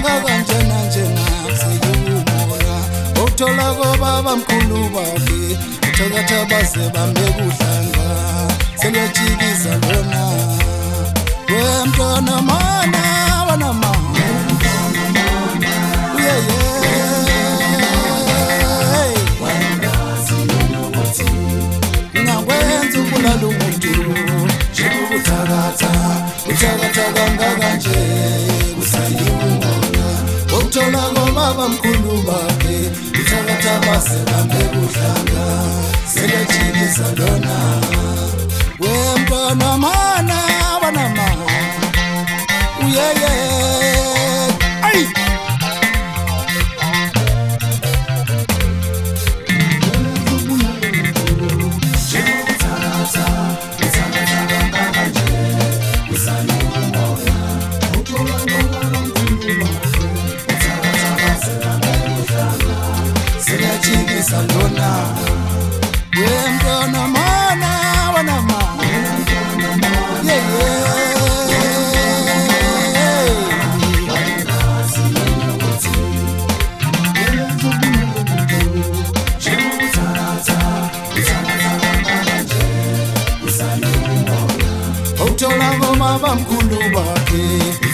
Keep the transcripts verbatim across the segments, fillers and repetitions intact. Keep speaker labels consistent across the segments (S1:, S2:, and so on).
S1: kanjena njena seyumoya uthola kobaba mkhulu bakhe uthakatha baze bambekuhlanga selejikisa lona wemntwana mana wana mama yeah yeah ngakwenza ukulala umuntu njengokuthakatha uthakatha kangaka nje kusayibona uthola kobaba mkhulu bakhe uthakatha base bambekuhlanga selejikisa lona wemntwana mana wana mama yeah yeah ay Salona, wemntwana mana wana mama, yeah yeah. Uthola ngomaba mkhulu bakhe,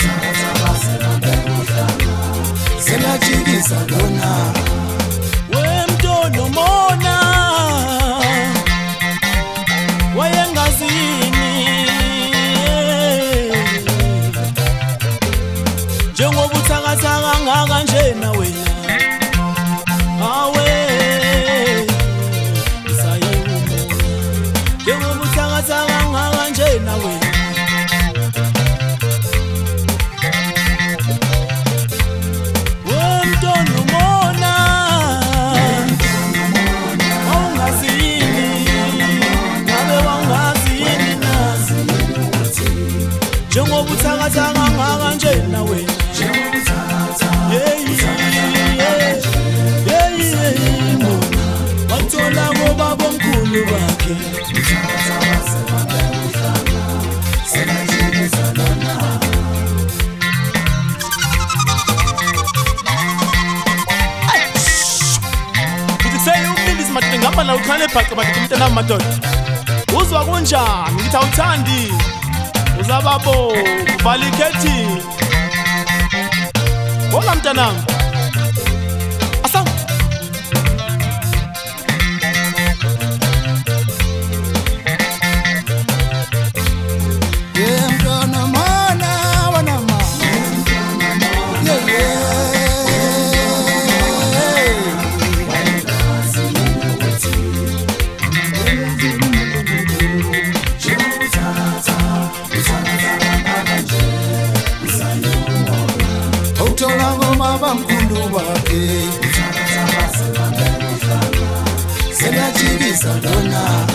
S1: selajikisa lona.
S2: Nomona wayengazini njengoba uthakathaka ngaka njena wena awe isayumo njengoba uthakathaka ngaka njena wena njengoba uthakathaka ngaka njena wena wathola kobaba omkhulu bakhe ukuseyumlindisi madode ngihamba nawe ukhane ebhace madode umntanami madoda uzwa kunjani ngithi awuthandi uzababo valiketi wona mntanami asa
S1: yemntwana mana wana mama yeah yeah uthola ngomaba mkhulu bakhe selajikisa lona